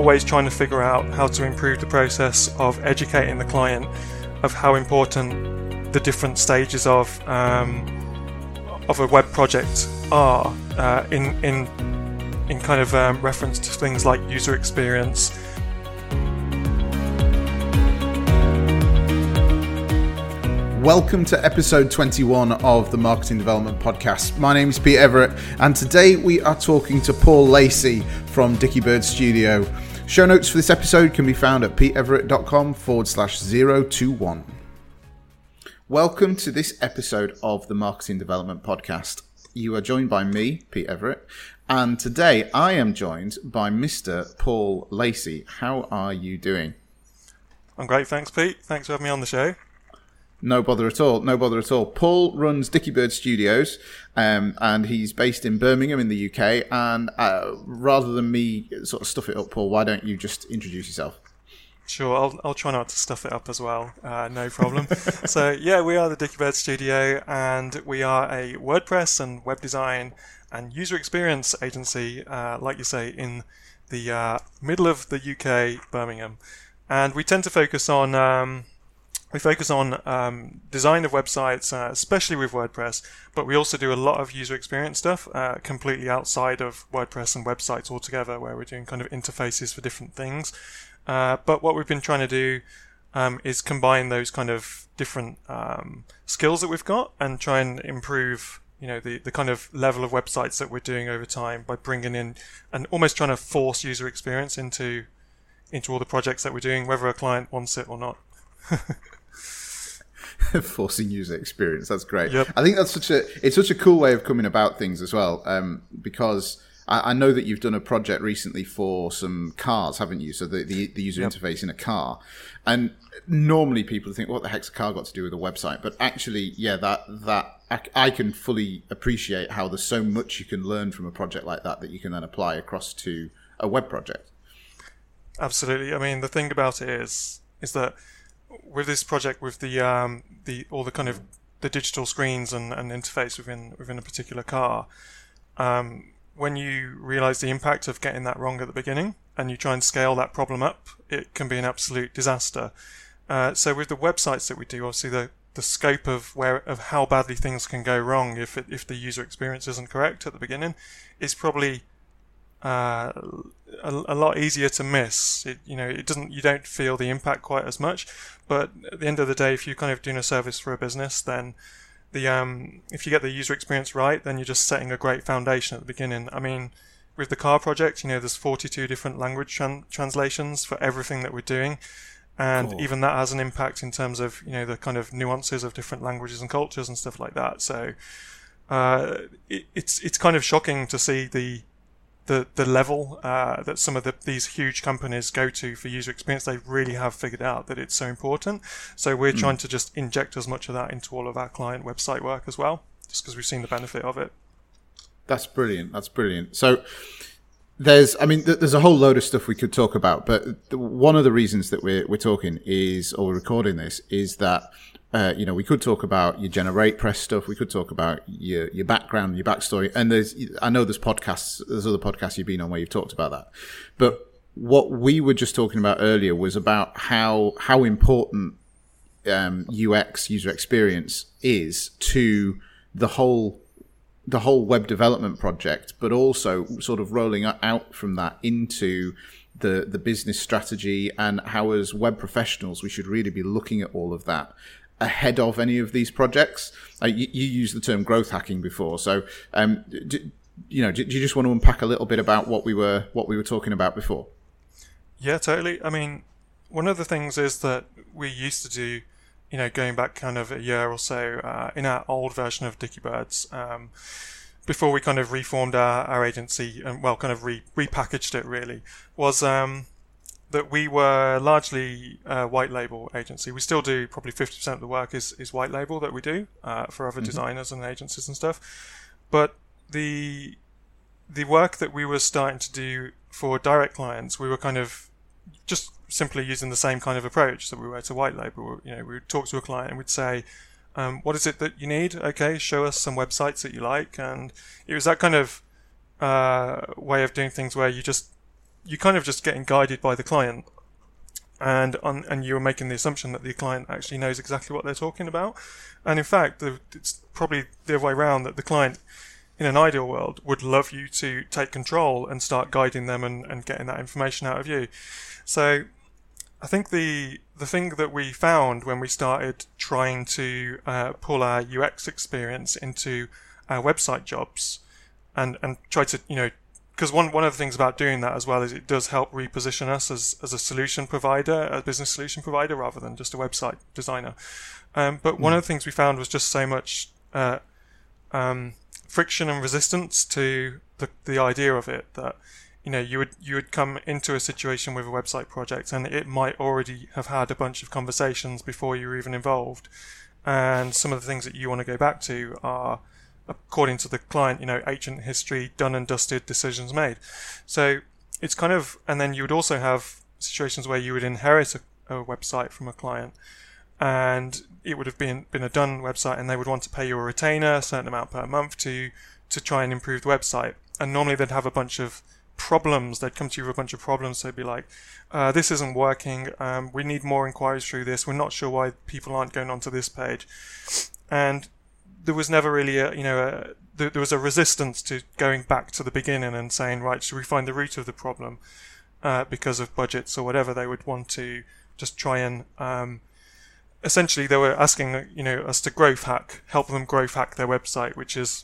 always trying to figure out how to improve the process of educating the client of how important the different stages of a web project are in kind of reference to things like user experience. Welcome to episode 21 of the Marketing Development Podcast. My name is Pete Everett, and today we are talking to Paul Lacey from Dicky Bird Studio. Show notes for this episode can be found at peteeverett.com/021. Welcome to this episode of the Marketing Development Podcast. You are joined by me, Pete Everett, and today I am joined by Mr. Paul Lacey. How are you doing? I'm great, thanks, Pete. Thanks for having me on the show. No bother at all. No bother at all. Paul runs Dicky Bird Studios, and he's based in Birmingham in the UK. And rather than me sort of stuff it up, Paul, why don't you just introduce yourself? Sure, I'll try not to stuff it up as well. No problem. So yeah, we are the Dicky Bird Studio, and we are a WordPress and web design and user experience agency, like you say, in the middle of the UK, Birmingham. And we tend to focus on design of websites, especially with WordPress, but we also do a lot of user experience stuff completely outside of WordPress and websites altogether, where we're doing kind of interfaces for different things. But what we've been trying to do is combine those kind of different skills that we've got and try and improve, the kind of level of websites that we're doing over time by bringing in and almost trying to force user experience into all the projects that we're doing, whether a client wants it or not. Forcing user experience, that's great. Yep. I think that's such a cool way of coming about things as well, because I know that you've done a project recently for some cars, haven't you? So the user Yep. interface in a car, and normally people think, what the heck's a car got to do with a website? But actually, yeah, that I can fully appreciate how there's so much you can learn from a project like that you can then apply across to a web project. Absolutely. I mean, the thing about it is that with this project, with all the kind of the digital screens and interface within a particular car, when you realize the impact of getting that wrong at the beginning and you try and scale that problem up, it can be an absolute disaster. So with the websites that we do, obviously the scope of how badly things can go wrong if the user experience isn't correct at the beginning is probably a lot easier to miss. You don't feel the impact quite as much, but at the end of the day, if you're kind of doing a service for a business, then if you get the user experience right, then you're just setting a great foundation at the beginning. I mean, with the car project, there's 42 different language translations for everything that we're doing, and cool. Even that has an impact in terms of the kind of nuances of different languages and cultures and stuff like that. So it's kind of shocking to see the level that some of these huge companies go to for user experience. They really have figured out that it's so important. So we're trying to just inject as much of that into all of our client website work as well, just because we've seen the benefit of it. That's brilliant. So there's a whole load of stuff we could talk about, but one of the reasons that we're talking or recording this is that we could talk about your Generate Press stuff. We could talk about your background, your backstory. And there's other podcasts you've been on where you've talked about that. But what we were just talking about earlier was about how important UX, user experience, is to the whole web development project, but also sort of rolling out from that into the business strategy, and how as web professionals we should really be looking at all of that ahead of any of these projects. You used the term growth hacking before, so do you just want to unpack a little bit about what we were talking about before? Yeah, totally. I mean, one of the things is that we used to do, going back kind of a year or so, in our old version of Dicky Birds, before we kind of reformed our agency and kind of repackaged it really, was that we were largely a white label agency. We still do probably 50% of the work is white label that we do for other designers and agencies and stuff. But the work that we were starting to do for direct clients, we were kind of just simply using the same kind of approach that we were to white label. We would talk to a client and we'd say, what is it that you need? Okay, show us some websites that you like. And it was that kind of way of doing things where you just you're kind of just getting guided by the client, and you were making the assumption that the client actually knows exactly what they're talking about. And in fact, it's probably the other way around, that the client, in an ideal world, would love you to take control and start guiding them and getting that information out of you. So I think the thing that we found when we started trying to pull our UX experience into our website jobs and try to, because one of the things about doing that as well is it does help reposition us as a solution provider, a business solution provider, rather than just a website designer. But one of the things we found was just so much friction and resistance to the idea of it, that you would come into a situation with a website project and it might already have had a bunch of conversations before you were even involved, and some of the things that you want to go back to are, according to the client, ancient history, done and dusted, decisions made. So it's kind of, and then you would also have situations where you would inherit a website from a client, and it would have been a done website, and they would want to pay you a retainer, a certain amount per month, to try and improve the website. And normally they'd have a bunch of problems. They'd come to you with a bunch of problems. They'd be like, this isn't working. We need more inquiries through this. We're not sure why people aren't going onto this page. And there was never really there was a resistance to going back to the beginning and saying, right, should we find the root of the problem, because of budgets or whatever. They would want to just try and essentially they were asking us to help them growth hack their website, which is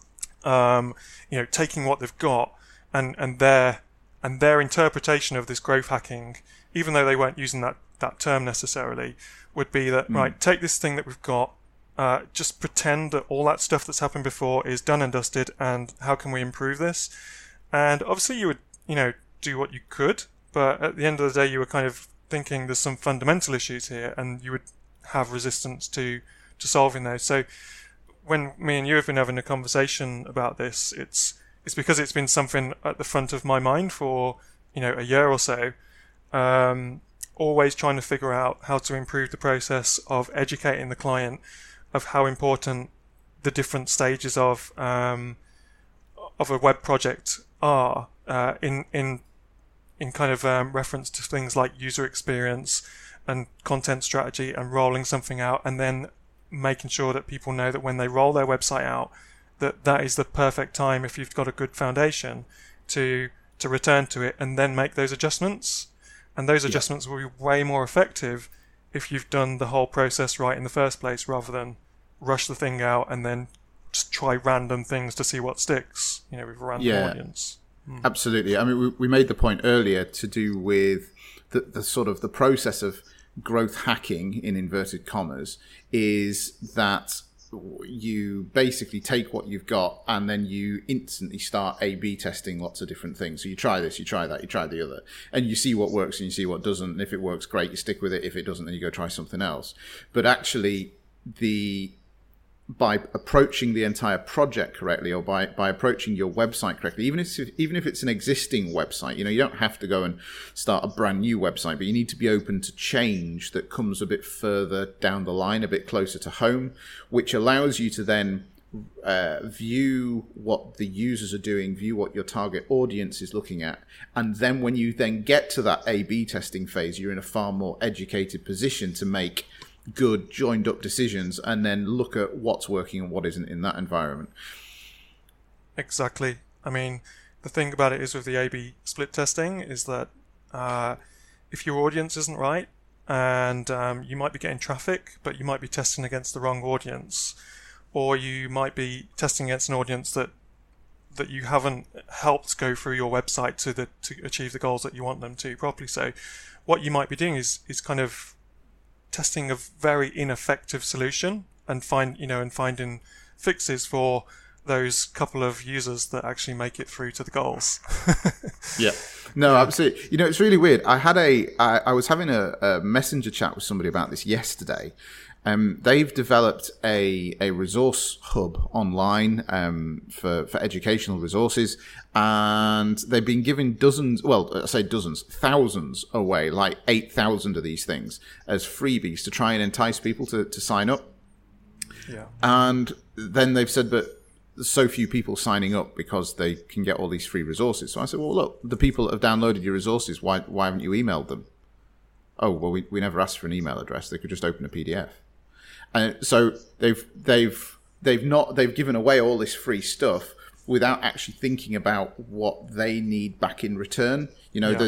taking what they've got and their interpretation of this growth hacking, even though they weren't using that term necessarily, would be that right, take this thing that we've got, just pretend that all that stuff that's happened before is done and dusted, and how can we improve this? And obviously you would do what you could, but at the end of the day you were kind of thinking there's some fundamental issues here, and you would have resistance to solving those. So when me and you have been having a conversation about this, it's because it's been something at the front of my mind for a year or so, always trying to figure out how to improve the process of educating the client of how important the different stages of a web project are, in kind of reference to things like user experience and content strategy and rolling something out, and then making sure that people know that when they roll their website out, that is the perfect time, if you've got a good foundation, to return to it and then make those adjustments. And those adjustments will be way more effective if you've done the whole process right in the first place, rather than rush the thing out and then just try random things to see what sticks, with a random audience. Absolutely. I mean, we made the point earlier to do with the sort of the process of growth hacking, in inverted commas, is that you basically take what you've got and then you instantly start A/B testing lots of different things. So you try this, you try that, you try the other, and you see what works and you see what doesn't. And if it works, great, you stick with it. If it doesn't, then you go try something else. But actually, by approaching the entire project correctly, or by approaching your website correctly, even if it's an existing website, you don't have to go and start a brand new website, but you need to be open to change that comes a bit further down the line, a bit closer to home, which allows you to then view what the users are doing, view what your target audience is looking at, and then when you then get to that A/B testing phase, you're in a far more educated position to make good joined up decisions and then look at what's working and what isn't in that environment. Exactly. I mean, the thing about it is with the A/B split testing is that if your audience isn't right, and you might be getting traffic, but you might be testing against the wrong audience, or you might be testing against an audience that you haven't helped go through your website to achieve the goals that you want them to properly. So what you might be doing is kind of testing a very ineffective solution and finding fixes for those couple of users that actually make it through to the goals. Yeah, no, absolutely. It's really weird. I was having a messenger chat with somebody about this yesterday. They've developed a resource hub online for educational resources, and they've been giving thousands away, like 8,000 of these things as freebies to try and entice people to sign up. Yeah. And then they've said, but there's so few people signing up because they can get all these free resources. So I said, well, look, the people that have downloaded your resources, why haven't you emailed them? Oh, well, we never asked for an email address. They could just open a PDF. And so they've given away all this free stuff without actually thinking about what they need back in return. You know,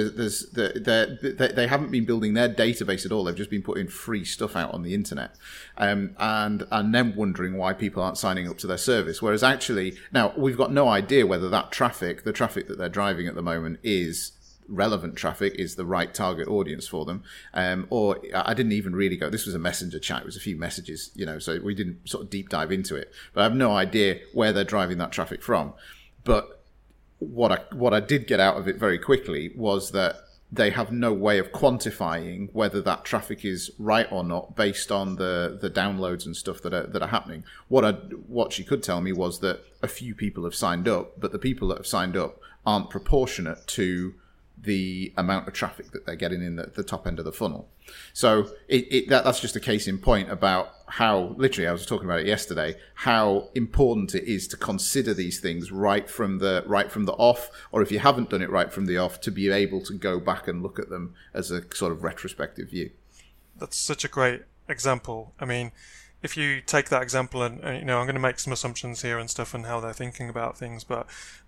they haven't been building their database at all. They've just been putting free stuff out on the internet, and then wondering why people aren't signing up to their service. Whereas actually, now we've got no idea whether that traffic, the traffic that they're driving at the moment, is relevant traffic, is the right target audience for them, or I didn't even really go. This was a messenger chat. It was a few messages, you know, so we didn't sort of deep dive into it. But I have no idea where they're driving that traffic from. But what I did get out of it very quickly was that they have no way of quantifying whether that traffic is right or not based on the downloads and stuff that are happening. What she could tell me was that a few people have signed up, but the people that have signed up aren't proportionate to the amount of traffic that they're getting in the top end of the funnel. So that's just a case in point about how, literally, I was talking about it yesterday, how important it is to consider these things right from the off, or if you haven't done it right from the off, to be able to go back and look at them as a sort of retrospective view. That's such a great example. I mean, if you take that example and you know, I'm going to make some assumptions here and stuff and how they're thinking about things, but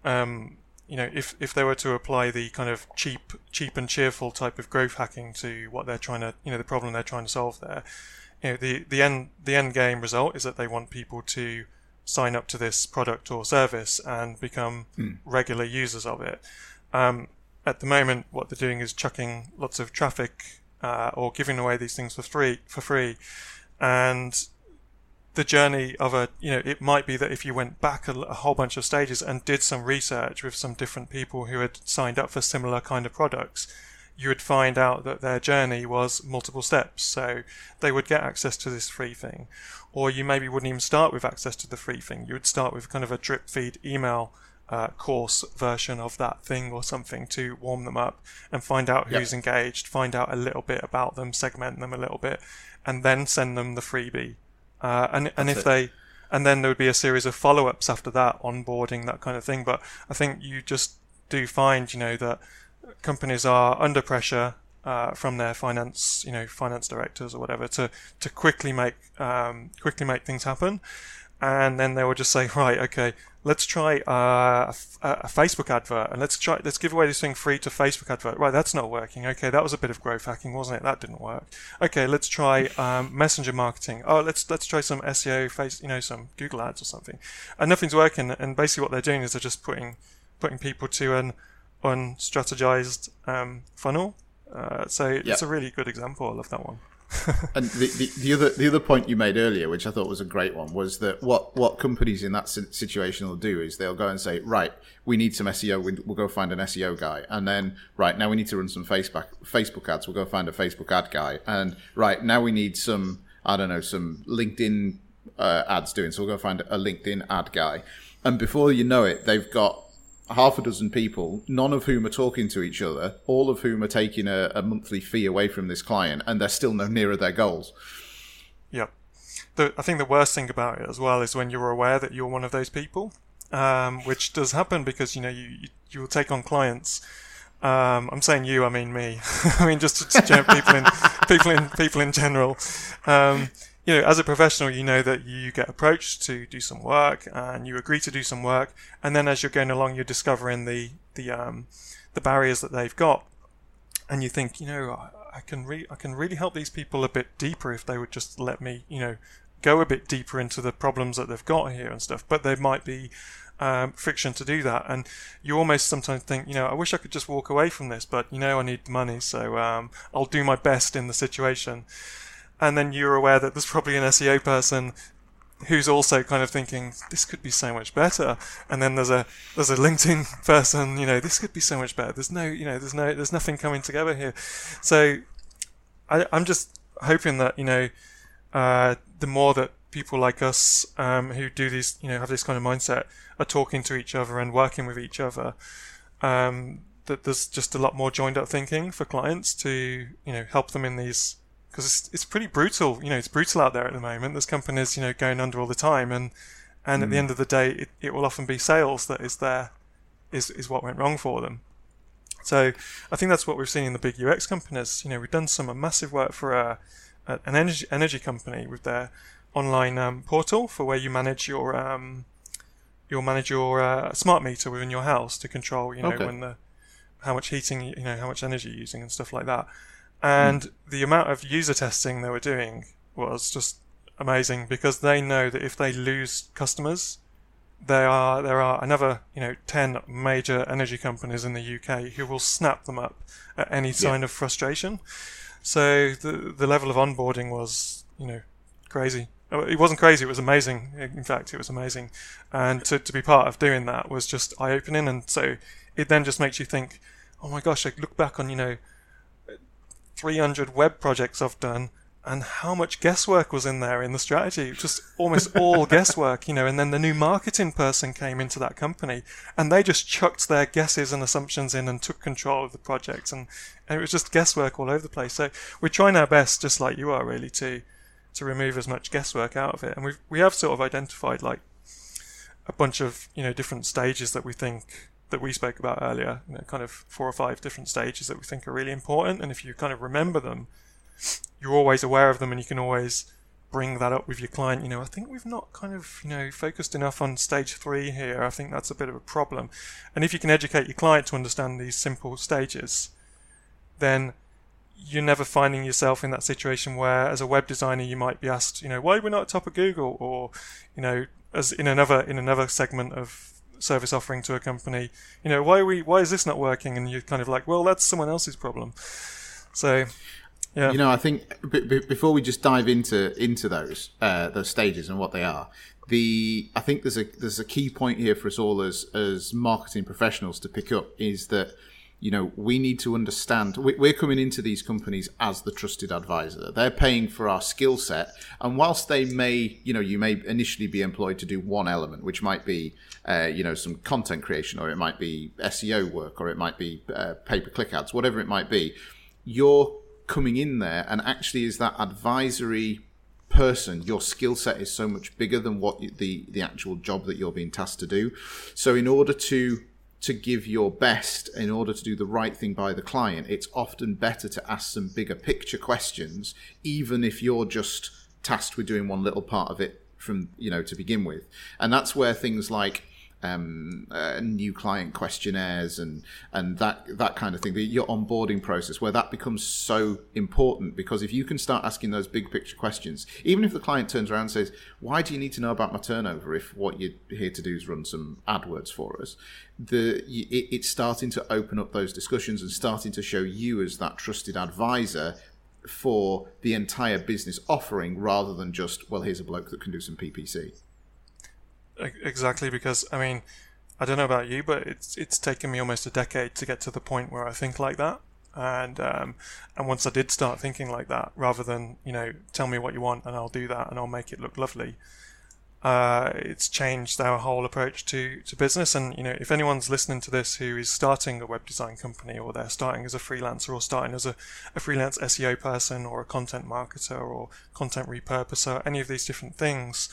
you know, if they were to apply the kind of cheap and cheerful type of growth hacking to what they're trying to, you know, the problem they're trying to solve there, you know, the end game result is that they want people to sign up to this product or service and become regular users of it. At the moment, what they're doing is chucking lots of traffic or giving away these things for free, and the journey of it might be that if you went back a whole bunch of stages and did some research with some different people who had signed up for similar kind of products, you would find out that their journey was multiple steps. So they would get access to this free thing, or you maybe wouldn't even start with access to the free thing. You would start with kind of a drip feed email course version of that thing or something to warm them up and find out who's engaged, find out a little bit about them, segment them a little bit, and then send them the freebie. And then there would be a series of follow-ups after that, onboarding, that kind of thing. But I think you just do find, you know, that companies are under pressure from their finance directors or whatever to quickly make things happen, and then they will just say, right, okay, let's try a Facebook advert, and let's give away this thing free to Facebook advert. Right, that's not working. Okay, that was a bit of growth hacking, wasn't it? That didn't work. Okay, let's try messenger marketing. Oh, let's try some SEO, some Google ads or something. And nothing's working. And basically, what they're doing is they're just putting people to an unstrategized funnel. So it's a really good example. I love that one. And the other point you made earlier, which I thought was a great one, was that what companies in that situation will do is they'll go and say, right, we need some SEO, we'll go find an SEO guy, and then right now we need to run some Facebook ads, we'll go find a Facebook ad guy, and right now we need some LinkedIn ads doing, so we'll go find a LinkedIn ad guy, and before you know it, they've got half a dozen people, none of whom are talking to each other, all of whom are taking a monthly fee away from this client, and they're still no nearer their goals. Yeah. I think the worst thing about it as well is when you're aware that you're one of those people, which does happen because, you know, you will take on clients. I'm saying you, I mean me. I mean, just people in general. You know, as a professional, you know that you get approached to do some work, and you agree to do some work, and then as you're going along, you're discovering the barriers that they've got, and you think, you know, I can really help these people a bit deeper if they would just let me, you know, go a bit deeper into the problems that they've got here and stuff. But there might be friction to do that, and you almost sometimes think, you know, I wish I could just walk away from this, but you know, I need the money, so I'll do my best in the situation. And then you're aware that there's probably an SEO person who's also kind of thinking, this could be so much better. And then there's a LinkedIn person, you know, this could be so much better. There's nothing coming together here. So I'm just hoping that, you know, the more that people like us, who do these, you know, have this kind of mindset, are talking to each other and working with each other, that there's just a lot more joined up thinking for clients to, you know, help them in these. Because it's pretty brutal, you know, it's brutal out there at the moment. There's companies, you know, going under all the time, and And at the end of the day, it will often be sales that is what went wrong for them. So I think that's what we've seen in the big UX companies. We've done some massive work for an energy company with their online portal for where you manage your smart meter within your house to control when how much heating, how much energy you're using and stuff like that. And the amount of user testing they were doing was just amazing, because they know that if they lose customers, there are another 10 major energy companies in the UK who will snap them up at any sign of frustration. So the level of onboarding was crazy. It wasn't crazy, it was amazing. In fact, it was amazing. And to be part of doing that was just eye-opening. And so it then just makes you think, oh my gosh, I look back on 300 web projects I've done, and how much guesswork was in there in the strategy. Just almost all guesswork, and then the new marketing person came into that company and they just chucked their guesses and assumptions in and took control of the project, and it was just guesswork all over the place. So we're trying our best, just like you are, really, to remove as much guesswork out of it. And we have sort of identified like a bunch of different stages that we think, that we spoke about earlier, kind of 4 or 5 different stages that we think are really important. And if you kind of remember them, you're always aware of them, and you can always bring that up with your client. I think we've not kind of focused enough on stage 3 here. I think that's a bit of a problem. And if you can educate your client to understand these simple stages, then you're never finding yourself in that situation where, as a web designer, you might be asked, why are we not at top of Google, or as in another segment of service offering to a company, why is this not working? And you're kind of like, well, that's someone else's problem. So yeah. I think before we just dive into those stages and what they are, I think there's a key point here for us all as marketing professionals to pick up, is that we need to understand, we're coming into these companies as the trusted advisor. They're paying for our skill set, and whilst they may, you may initially be employed to do one element, which might be some content creation, or it might be SEO work, or it might be pay-per-click ads, whatever it might be, you're coming in there, and actually as that advisory person, your skill set is so much bigger than what the actual job that you're being tasked to do. So in order to give your best, in order to do the right thing by the client, it's often better to ask some bigger picture questions, even if you're just tasked with doing one little part of it from to begin with. And that's where things like new client questionnaires and that kind of thing, your onboarding process, where that becomes so important. Because if you can start asking those big picture questions, even if the client turns around and says, why do you need to know about my turnover if what you're here to do is run some AdWords for us, it's starting to open up those discussions and starting to show you as that trusted advisor for the entire business offering, rather than just, well, here's a bloke that can do some PPC. Exactly, because I don't know about you, but it's taken me almost a decade to get to the point where I think like that. And once I did start thinking like that, rather than tell me what you want and I'll do that and I'll make it look lovely, it's changed our whole approach to business. And if anyone's listening to this who is starting a web design company, or they're starting as a freelancer, or starting as a freelance SEO person, or a content marketer, or content repurposer, any of these different things,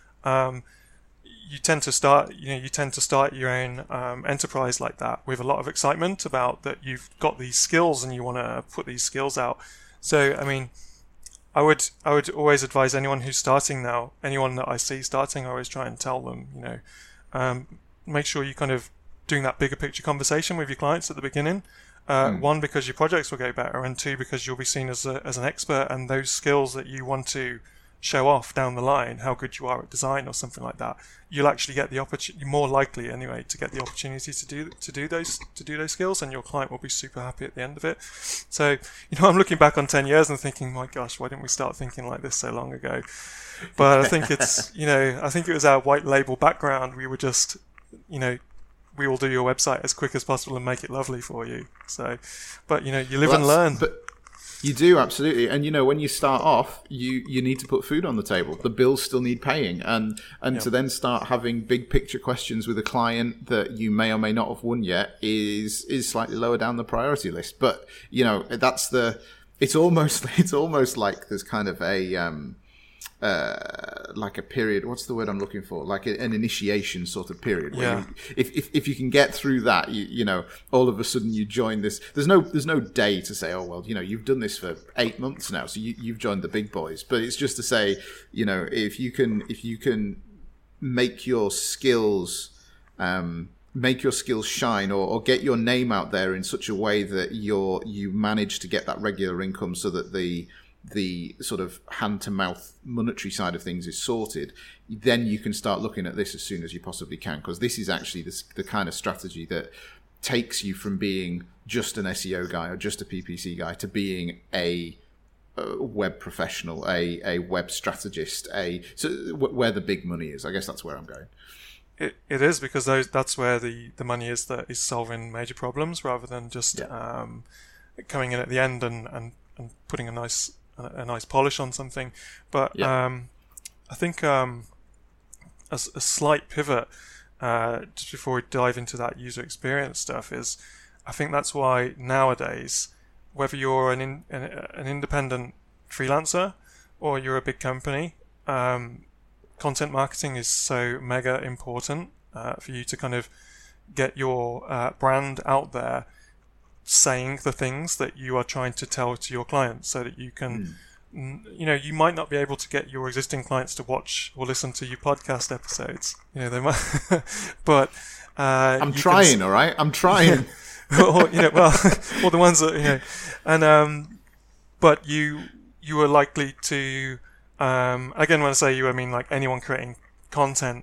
you tend to start your own enterprise like that with a lot of excitement about that you've got these skills and you want to put these skills out. So I would always advise anyone who's starting now, anyone that I see starting, I always try and tell them, make sure you kind of doing that bigger picture conversation with your clients at the beginning. One, because your projects will go better, and 2, because you'll be seen as an expert, and those skills that you want to show off down the line, how good you are at design or something like that, you'll actually get the opportunity, more likely anyway, to get the opportunity to do those skills, and your client will be super happy at the end of it. So I'm looking back on 10 years and thinking, my gosh, why didn't we start thinking like this so long ago? But I think it's I think it was our white label background. We were just we will do your website as quick as possible and make it lovely for you. So, but you live and learn. You do, absolutely. And when you start off, you need to put food on the table. The bills still need paying, and to then start having big picture questions with a client that you may or may not have won yet is slightly lower down the priority list. But it's almost like there's kind of a like a period. What's the word I'm looking for? Like an initiation sort of period. Where Yeah. if you can get through that, you know, all of a sudden you join this. There's no day to say, oh well, you know, you've done this for 8 months now, so you've joined the big boys. But it's just to say, you know, if you can make your skills. Make your skills shine, or get your name out there in such a way that you manage to get that regular income, so that the sort of hand to mouth monetary side of things is sorted, then you can start looking at this as soon as you possibly can, because this is actually the kind of strategy that takes you from being just an SEO guy or just a PPC guy to being a web professional, a web strategist, where the big money is. I guess that's where I'm going. It is, because that's where the money is, that is solving major problems, rather than just coming in at the end and putting a nice polish on something. But I think a slight pivot just before we dive into that user experience stuff is, I think that's why nowadays, whether you're an independent freelancer or you're a big company, content marketing is so mega important for you to kind of get your brand out there, saying the things that you are trying to tell to your clients, so that you can, you know, you might not be able to get your existing clients to watch or listen to your podcast episodes. You know, they might, but I'm trying, all right. I'm trying. or, you know, well, or the ones that, you know, and but you are likely to. Again, when I say you, I mean like anyone creating content.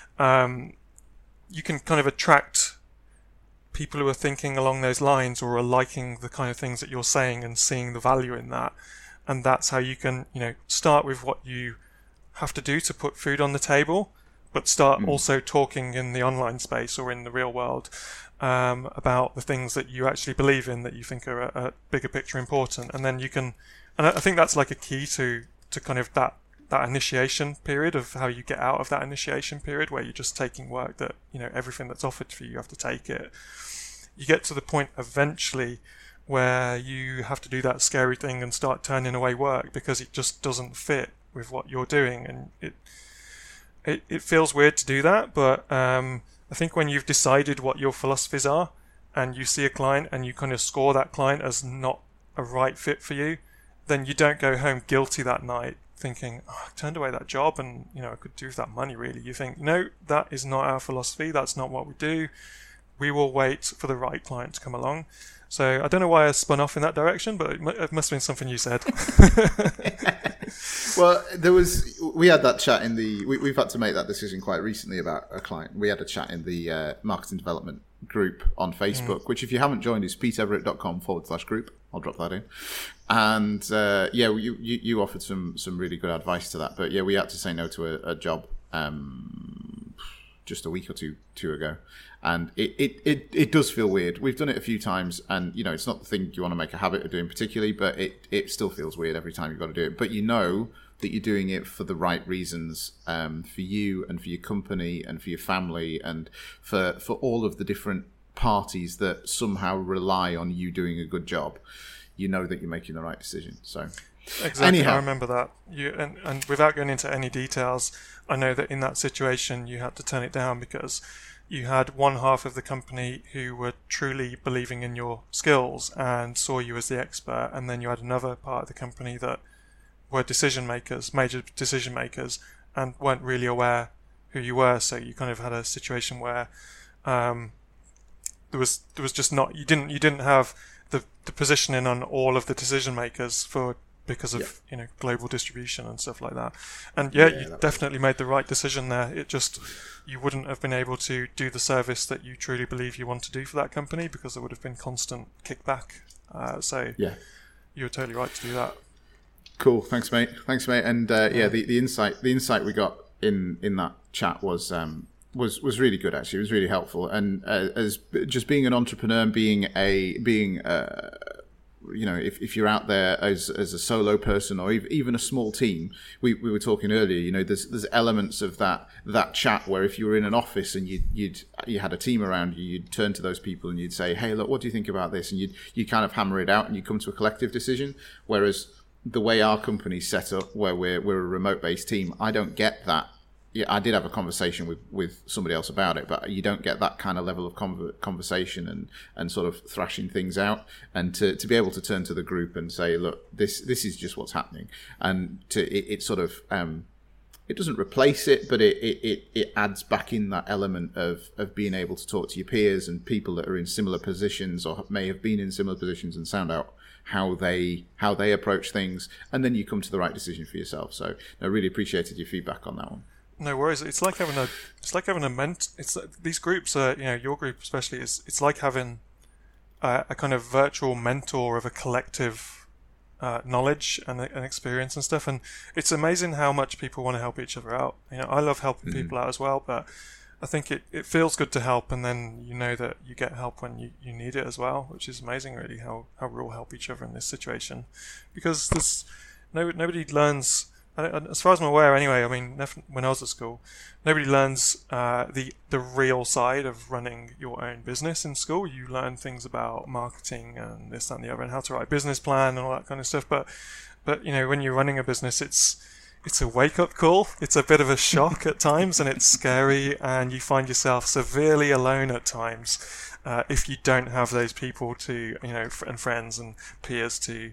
You can kind of attract people who are thinking along those lines, or are liking the kind of things that you're saying and seeing the value in that. And that's how you can, you know, start with what you have to do to put food on the table, but start also talking in the online space or in the real world about the things that you actually believe in, that you think are a bigger picture important. And then you can, and I think that's like a key to kind of that initiation period, of how you get out of that initiation period where you're just taking work that, you know, everything that's offered for you have to take it. You get to the point eventually where you have to do that scary thing and start turning away work because it just doesn't fit with what you're doing, and it feels weird to do that, but I think when you've decided what your philosophies are and you see a client and you kind of score that client as not a right fit for you, then you don't go home guilty that night thinking, oh, I turned away that job and, you know, I could do with that money really. You think, no, that is not our philosophy. That's not what we do. We will wait for the right client to come along. So I don't know why I spun off in that direction, but it must have been something you said. Well, we had that chat we've had to make that decision quite recently about a client. We had a chat in the marketing development group on Facebook, which if you haven't joined is petereverett.com/group. I'll drop that in. And you offered some really good advice to that. But yeah, we had to say no to a job just a week or two ago. And it does feel weird. We've done it a few times, and, you know, it's not the thing you want to make a habit of doing particularly, but it still feels weird every time you've got to do it. But you know that you're doing it for the right reasons, for you and for your company and for your family and for all of the different parties that somehow rely on you doing a good job. You know that you're making the right decision. So exactly, anyhow. I remember that. And without going into any details, I know that in that situation you had to turn it down because you had one half of the company who were truly believing in your skills and saw you as the expert, and then you had another part of the company that were major decision makers, and weren't really aware who you were. So you kind of had a situation where there was just not, you didn't have the positioning on all of the decision makers because of you know, global distribution and stuff like that. And you definitely made the right decision there. It just, you wouldn't have been able to do the service that you truly believe you want to do for that company because there would have been constant kickback. So you were totally right to do that. Cool. Thanks, mate. And the insight we got in that chat was really good. Actually, it was really helpful. And as just being an entrepreneur, and being you know, if you're out there as a solo person or even a small team, we were talking earlier, you know, there's elements of that chat where if you were in an office and you had a team around you, you'd turn to those people and you'd say, hey, look, what do you think about this? And you kind of hammer it out and you come to a collective decision. Whereas the way our company's set up, where we're a remote-based team, I don't get that. Yeah, I did have a conversation with somebody else about it, but you don't get that kind of level of conversation and sort of thrashing things out, and to be able to turn to the group and say, look, this is just what's happening, and it sort of it doesn't replace it, but it adds back in that element of being able to talk to your peers and people that are in similar positions or may have been in similar positions and sound out how they approach things, and then you come to the right decision for yourself. So I really appreciated your feedback on that one. No worries. It's like having a these groups, your group especially, it's like having a kind of virtual mentor of a collective knowledge and experience and stuff. And it's amazing how much people want to help each other out. I love helping people out as well, but I think it feels good to help, and then you know that you get help when you need it as well, which is amazing, really, how we all help each other in this situation, because there's nobody learns. As far as I'm aware, anyway, I mean, when I was at school, nobody learns the real side of running your own business in school. You learn things about marketing and this, that, and the other, and how to write a business plan and all that kind of stuff. But when you're running a business, it's a wake-up call. It's a bit of a shock at times, and it's scary, and you find yourself severely alone at times if you don't have those people to, and friends and peers to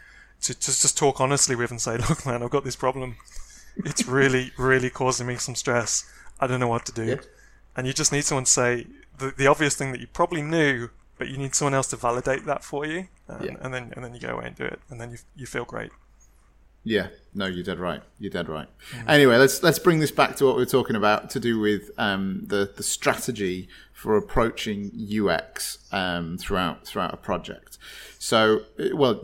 just talk honestly with and say, look, man, I've got this problem. It's really, really causing me some stress. I don't know what to do. Yeah. And you just need someone to say the obvious thing that you probably knew, but you need someone else to validate that for you. And then you go away and do it. And then you feel great. Yeah, no, you're dead right. Anyway, let's bring this back to what we were talking about, to do with the strategy for approaching UX throughout a project. So, well,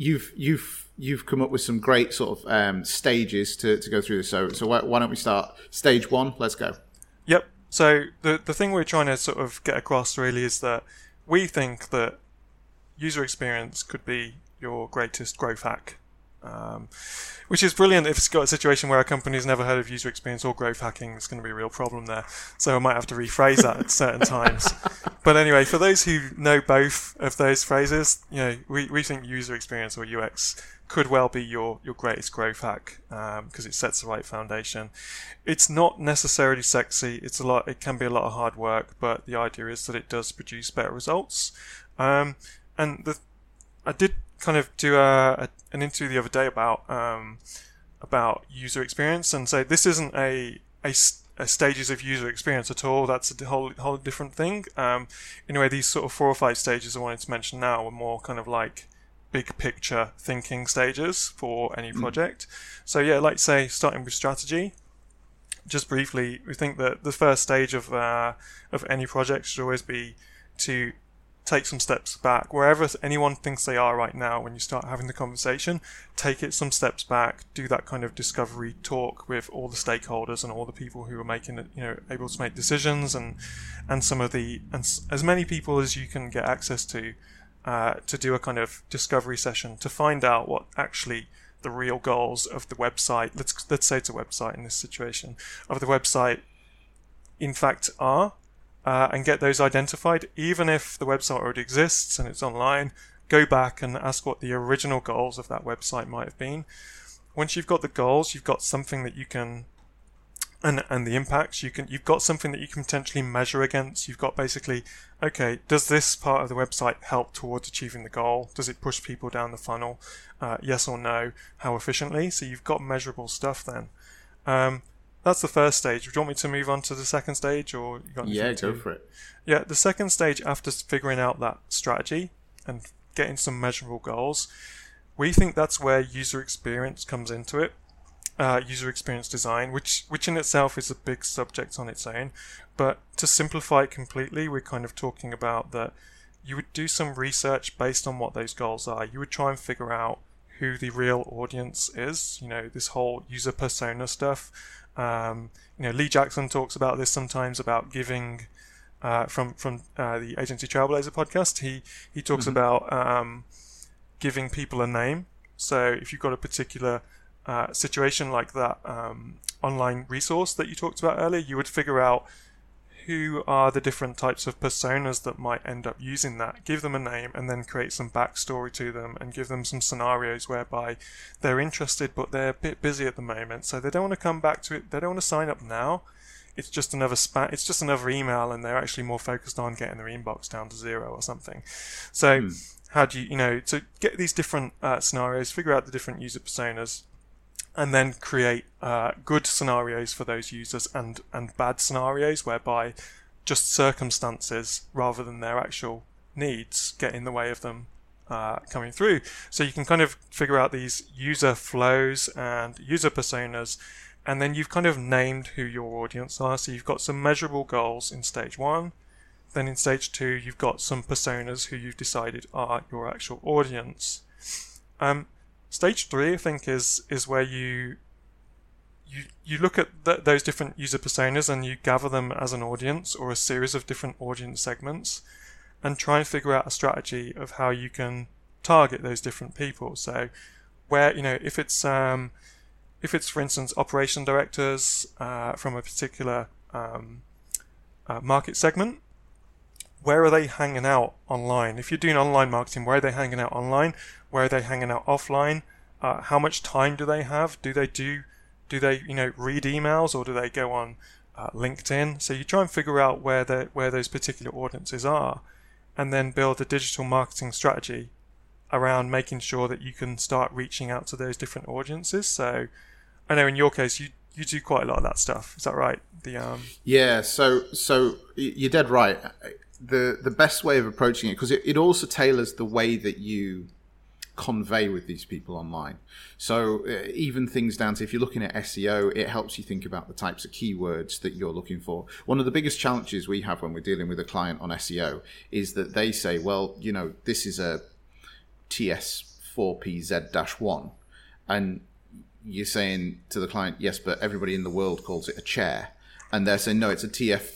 you've come up with some great sort of stages to go through this. So why don't we start stage one? Let's go. Yep. So the thing we're trying to sort of get across really is that we think that user experience could be your greatest growth hack. Which is brilliant if it's got a situation where a company's never heard of user experience or growth hacking. It's going to be a real problem there. So I might have to rephrase that at certain times. But anyway, for those who know both of those phrases, we think user experience or UX could well be your greatest growth hack, because it sets the right foundation. It's not necessarily sexy. It can be a lot of hard work, but the idea is that it does produce better results. I did kind of do an interview the other day about user experience, and say this isn't a stages of user experience at all. That's a whole different thing. Anyway, these sort of 4 or 5 stages I wanted to mention now are more kind of like big picture thinking stages for any project. So yeah, like say starting with strategy. Just briefly, we think that the first stage of any project should always be to take some steps back. Wherever anyone thinks they are right now, when you start having the conversation, take it some steps back, do that kind of discovery talk with all the stakeholders and all the people who are making it, able to make decisions, and as many people as you can get access to do a kind of discovery session to find out what actually the real goals of the website, let's say it's a website in this situation, of the website in fact are. And get those identified. Even if the website already exists and it's online, go back and ask what the original goals of that website might have been. Once you've got the goals, you've got something that you can, and the impacts, you've got something that you can potentially measure against. You've got basically, okay, does this part of the website help towards achieving the goal? Does it push people down the funnel? Yes or no? How efficiently? So you've got measurable stuff then. That's the first stage. Do you want me to move on to the second stage, or you got anything go for it. Yeah, the second stage, after figuring out that strategy and getting some measurable goals, we think that's where user experience comes into it. User experience design, which in itself is a big subject on its own. But to simplify it completely, we're kind of talking about that you would do some research based on what those goals are. You would try and figure out who the real audience is. This whole user persona stuff. Lee Jackson talks about this sometimes, about giving from the Agency Trailblazer podcast. He talks about giving people a name. So if you've got a particular situation like that online resource that you talked about earlier, you would figure out who are the different types of personas that might end up using that. Give them a name and then create some backstory to them and give them some scenarios whereby they're interested but they're a bit busy at the moment, so they don't want to come back to it. They don't want to sign up now. It's just another it's just another email, and they're actually more focused on getting their inbox down to 0 or something. So how do you, to get these different scenarios, figure out the different user personas, and then create good scenarios for those users and bad scenarios whereby just circumstances rather than their actual needs get in the way of them coming through. So you can kind of figure out these user flows and user personas, and then you've kind of named who your audience are. So you've got some measurable goals in stage 1. Then in stage 2, you've got some personas who you've decided are your actual audience. Stage 3, I think, is where you look at those different user personas and you gather them as an audience or a series of different audience segments and try and figure out a strategy of how you can target those different people. So where, if it's for instance operation directors from a particular market segment, where are they hanging out online? If you're doing online marketing, where are they hanging out online? Where are they hanging out offline? How much time do they have? Do they read emails, or do they go on LinkedIn? So you try and figure out where those particular audiences are, and then build a digital marketing strategy around making sure that you can start reaching out to those different audiences. So I know in your case you do quite a lot of that stuff. Is that right? Yeah. So you're dead right. The best way of approaching it, because it also tailors the way that you convey with these people online. So even things down to, if you're looking at SEO, it helps you think about the types of keywords that you're looking for. One of the biggest challenges we have when we're dealing with a client on SEO is that they say, well, this is a TS4PZ-1, and you're saying to the client, yes, but everybody in the world calls it a chair, and they're saying, no, it's a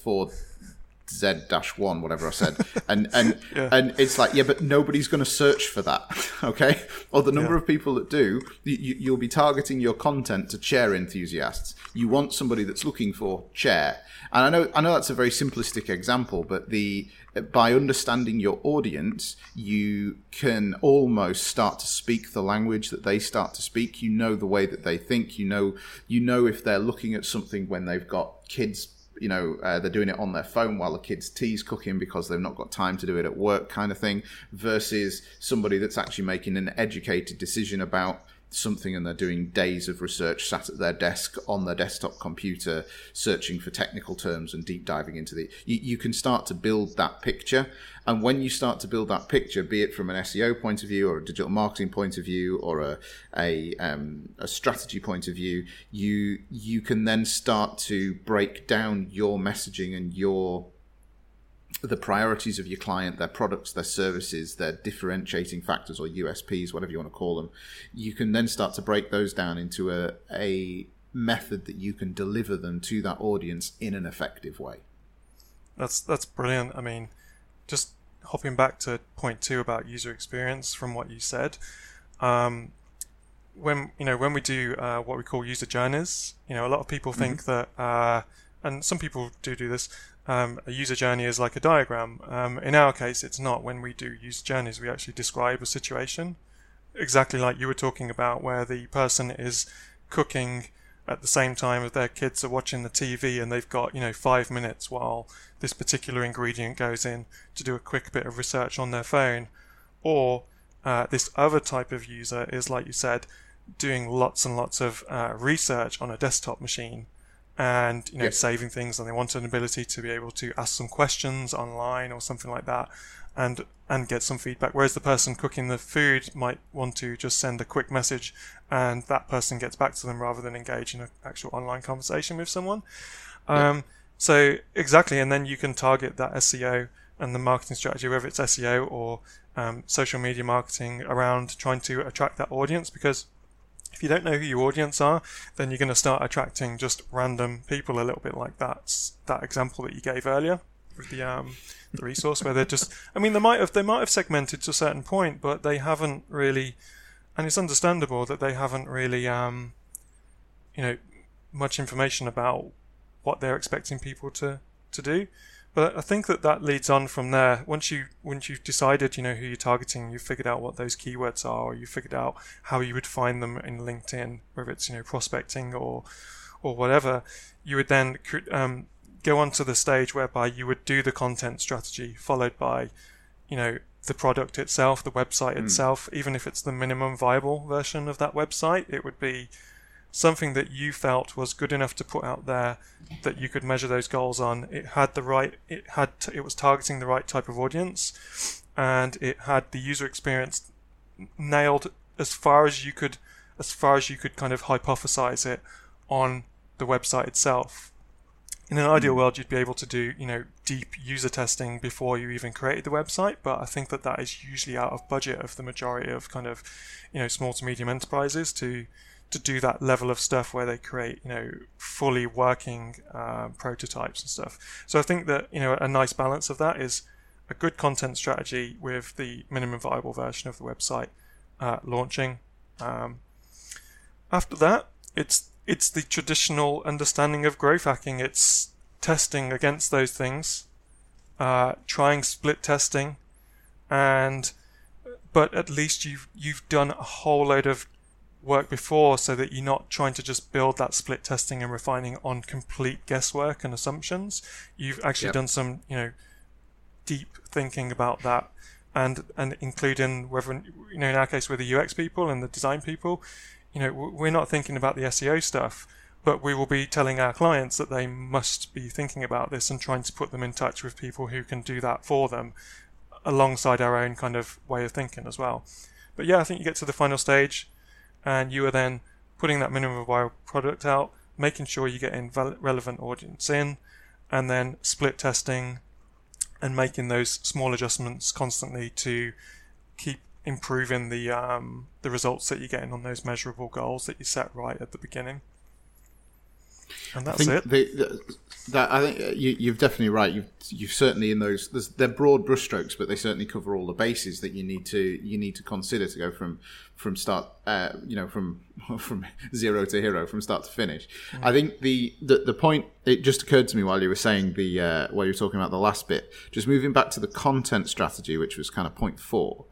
TF4Z-1, whatever I said. And yeah. And it's like, yeah, but nobody's going to search for that, okay? Or the number of people that do, you'll be targeting your content to chair enthusiasts. You want somebody that's looking for chair. And I know that's a very simplistic example, but by understanding your audience, you can almost start to speak the language that they start to speak. You know the way that they think. You know if they're looking at something when they've got kids, they're doing it on their phone while the kid's tea's cooking because they've not got time to do it at work, kind of thing, versus somebody that's actually making an educated decision about something and they're doing days of research sat at their desk on their desktop computer searching for technical terms and deep diving into you can start to build that picture. And when you start to build that picture, be it from an SEO point of view or a digital marketing point of view or a strategy point of view, you can then start to break down your messaging and the priorities of your client, their products, their services, their differentiating factors or USPs, whatever you want to call them. You can then start to break those down into a method that you can deliver them to that audience in an effective way. That's brilliant. I mean, just hopping back to point 2 about user experience from what you said. When we do what we call user journeys, a lot of people think that, and some people do this. A user journey is like a diagram. In our case, it's not. When we do user journeys, we actually describe a situation, exactly like you were talking about, where the person is cooking at the same time as their kids are watching the TV, and they've got 5 minutes while this particular ingredient goes in to do a quick bit of research on their phone. Or this other type of user is, like you said, doing lots and lots of research on a desktop machine, and saving things, and they want an ability to be able to ask some questions online or something like that and get some feedback, whereas the person cooking the food might want to just send a quick message and that person gets back to them rather than engage in an actual online conversation with someone. So exactly, and then you can target that SEO and the marketing strategy, whether it's SEO or social media marketing, around trying to attract that audience, because if you don't know who your audience are, then you're going to start attracting just random people, a little bit like that example that you gave earlier with the resource, where they're just, they might have segmented to a certain point, but they haven't really, and it's understandable that they haven't really much information about what they're expecting people to to do. But I think that leads on from there. Once you've decided, who you're targeting, you've figured out what those keywords are, or you figured out how you would find them in LinkedIn, whether it's prospecting or whatever, you would then go on to the stage whereby you would do the content strategy, followed by, the product itself, the website itself. Even if it's the minimum viable version of that website, it would be something that you felt was good enough to put out there, that you could measure those goals on. It was targeting the right type of audience, and it had the user experience nailed as far as you could kind of hypothesize it on the website itself. In an ideal world, you'd be able to do, deep user testing before you even created the website, but I think that is usually out of budget of the majority of kind of, small to medium enterprises to do that level of stuff where they create, fully working prototypes and stuff. So I think that, a nice balance of that is a good content strategy with the minimum viable version of the website launching. After that, it's the traditional understanding of growth hacking. It's testing against those things, trying split testing, but at least you've done a whole load of work before, so that you're not trying to just build that split testing and refining on complete guesswork and assumptions. You've actually done some, deep thinking about that, and including whether, in our case, with the UX people and the design people, we're not thinking about the SEO stuff, but we will be telling our clients that they must be thinking about this and trying to put them in touch with people who can do that for them, alongside our own kind of way of thinking as well. But I think you get to the final stage, and you are then putting that minimum viable product out, making sure you get in relevant audience in, and then split testing and making those small adjustments constantly to keep improving the results that you're getting on those measurable goals that you set right at the beginning. And that's it. I think you're definitely right. You've certainly in those. They're broad brushstrokes, but they certainly cover all the bases that you need to consider to go from start. From zero to hero, from start to finish. Mm. I think the point, it just occurred to me while you were saying while you were talking about the last bit, just moving back to the content strategy, which was kind of point 4.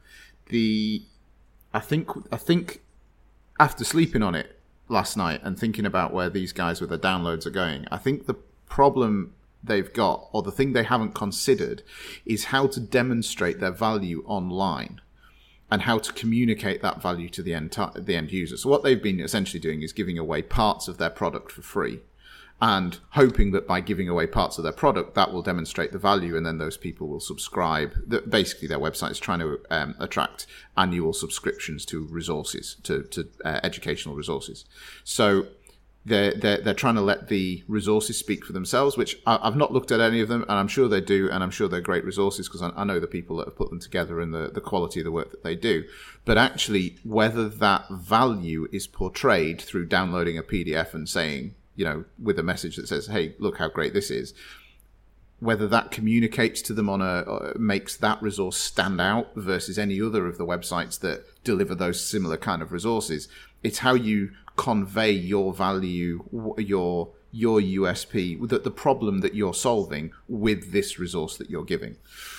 I think after sleeping on it last night and thinking about where these guys with the downloads are going, I think the problem they've got, or the thing they haven't considered, is how to demonstrate their value online and how to communicate that value to the end user. So what they've been essentially doing is giving away parts of their product for free, and hoping that by giving away parts of their product, that will demonstrate the value, and then those people will subscribe. Basically, their website is trying to attract annual subscriptions to resources, to educational resources. So they're trying to let the resources speak for themselves, which I've not looked at any of them, and I'm sure they do, and I'm sure they're great resources because I know the people that have put them together and the quality of the work that they do. But actually, whether that value is portrayed through downloading a PDF and saying, with a message that says, hey, look how great this is, whether that communicates to them makes that resource stand out versus any other of the websites that deliver those similar kind of resources. It's how you convey your value, your USP, the problem that you're solving with this resource that you're giving.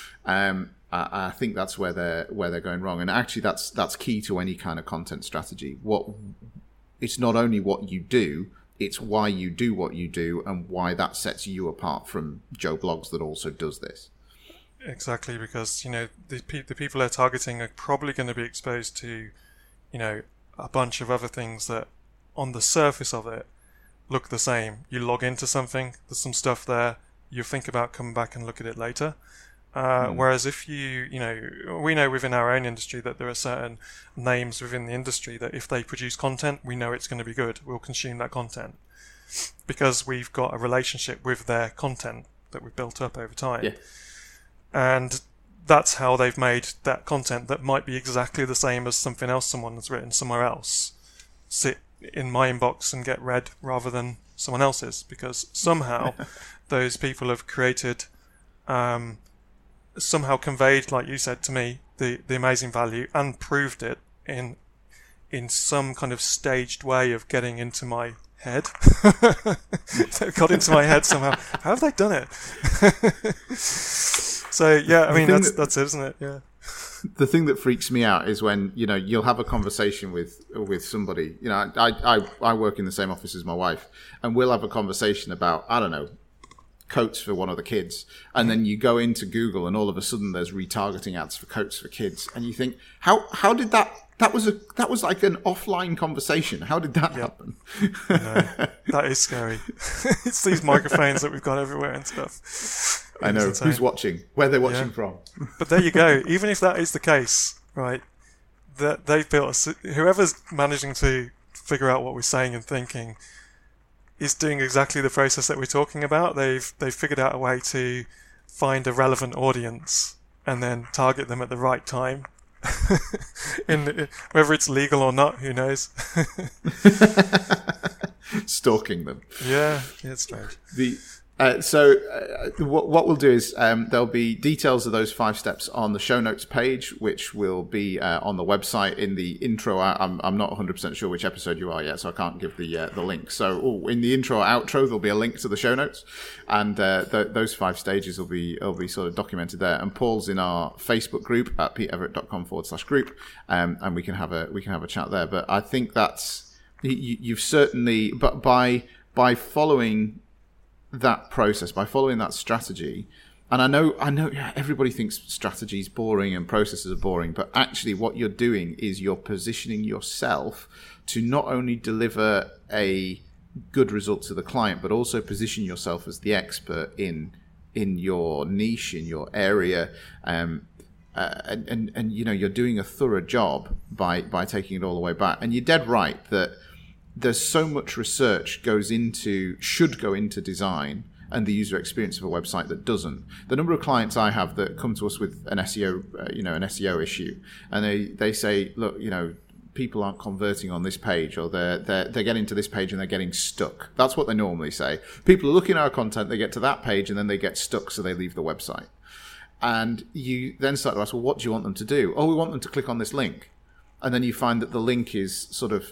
I think that's where they're going wrong. And actually that's key to any kind of content strategy. It's not only what you do, it's why you do what you do and why that sets you apart from Joe Blogs that also does this. Exactly, because, the people they're targeting are probably going to be exposed to, a bunch of other things that on the surface of it look the same. You log into something, there's some stuff there, you think about coming back and look at it later. Whereas if we know within our own industry that there are certain names within the industry that if they produce content, we know it's going to be good. We'll consume that content because we've got a relationship with their content that we've built up over time. Yeah. And that's how they've made that content that might be exactly the same as something else someone has written somewhere else sit in my inbox and get read rather than someone else's, because somehow those people have created somehow conveyed, like you said to me, the amazing value and proved it in some kind of staged way of getting into my head. It got into my head somehow. How have they done it? So yeah, I mean that's it, isn't it? Yeah. The thing that freaks me out is when you'll have a conversation with somebody. I work in the same office as my wife, and we'll have a conversation about, I don't know, coats for one of the kids, and then you go into Google and all of a sudden there's retargeting ads for coats for kids, and you think, how did that was like an offline conversation. How did that happen? No, that is scary. It's these microphones that we've got everywhere and stuff. I know. Who's watching? Where they're watching from. But there you go. Even if that is the case, right, that they've built whoever's managing to figure out what we're saying and thinking is doing exactly the process that we're talking about. They've figured out a way to find a relevant audience and then target them at the right time. Whether it's legal or not, who knows? Stalking them. Yeah, it's strange. What we'll do is there'll be details of those 5 steps on the show notes page, which will be on the website in the intro. I'm not 100% sure which episode you are yet, so I can't give the link. So in the intro or outro, there'll be a link to the show notes, and those 5 stages will be sort of documented there. And Paul's in our Facebook group at peteverett.com/group, and we can have a chat there. But I think that's you've certainly, but by following that process, by following that strategy, and I know everybody thinks strategy is boring and processes are boring, but actually what you're doing is you're positioning yourself to not only deliver a good result to the client, but also position yourself as the expert in your niche, in your area, and you're doing a thorough job by taking it all the way back. And you're dead right that there's so much research should go into design and the user experience of a website that doesn't. The number of clients I have that come to us with an SEO issue, and they say, look, people aren't converting on this page, or they're getting to this page and they're getting stuck. That's what they normally say. People are looking at our content, they get to that page and then they get stuck, so they leave the website. And you then start to ask, well, what do you want them to do? Oh, we want them to click on this link. And then you find that the link is sort of,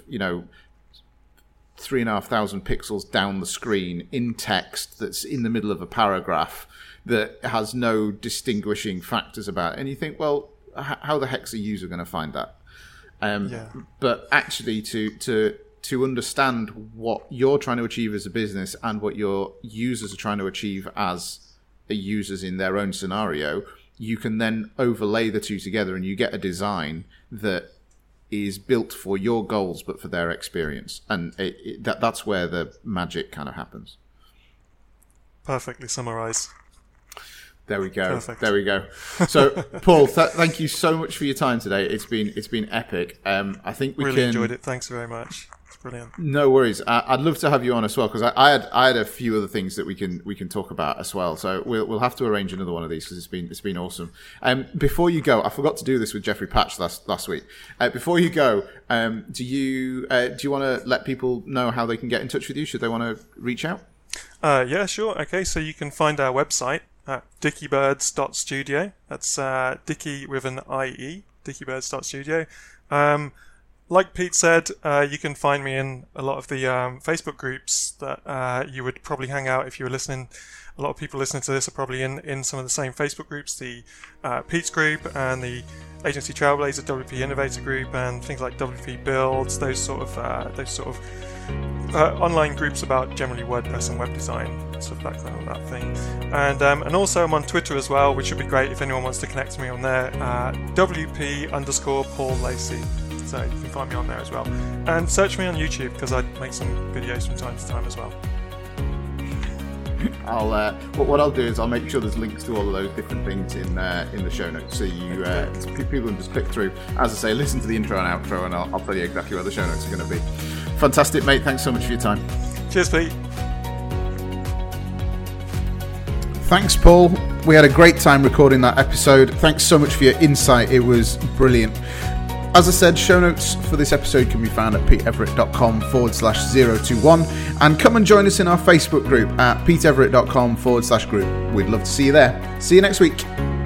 3,500 pixels down the screen in text that's in the middle of a paragraph that has no distinguishing factors about it. And you think, well, how the heck's a user going to find that? But actually to understand what you're trying to achieve as a business and what your users are trying to achieve as users in their own scenario, you can then overlay the two together and you get a design that is built for your goals but for their experience, and that's where the magic kind of happens. Perfectly summarized. There we go. Perfect. There we go. So, Paul, thank you so much for your time today. It's been epic. I think we really enjoyed it. Thanks very much. It's brilliant. No worries. I'd love to have you on as well, because I had a few other things that we can talk about as well. So we'll have to arrange another one of these, because it's been awesome. Before you go, I forgot to do this with Jeffrey Patch last week. Before you go, do you want to let people know how they can get in touch with you? Should they want to reach out? Yeah, sure. Okay, so you can find our website at dickiebirds.studio. That's Dickie with an IE, dickiebirds.studio. Like Pete said, you can find me in a lot of the Facebook groups that you would probably hang out if you were listening. A lot of people listening to this are probably in some of the same Facebook groups, the Pete's group and the Agency Trailblazer WP Innovator group and things like WP Builds, those sort of online groups about generally WordPress and web design, sort of that thing. And also I'm on Twitter as well, which would be great if anyone wants to connect to me on there. WP_Paul Lacey. So you can find me on there as well. And search me on YouTube, because I make some videos from time to time as well. What I'll do is I'll make sure there's links to all of those different things in the show notes, so people can just click through. As I say, listen to the intro and outro, and I'll tell you exactly where the show notes are going to be. Fantastic, mate. Thanks so much for your time. Cheers, Pete. Thanks, Paul. We had a great time recording that episode. Thanks so much for your insight. It was brilliant. As I said, show notes for this episode can be found at peteverett.com/021, and come and join us in our Facebook group at peteverett.com/group. We'd love to see you there. See you next week.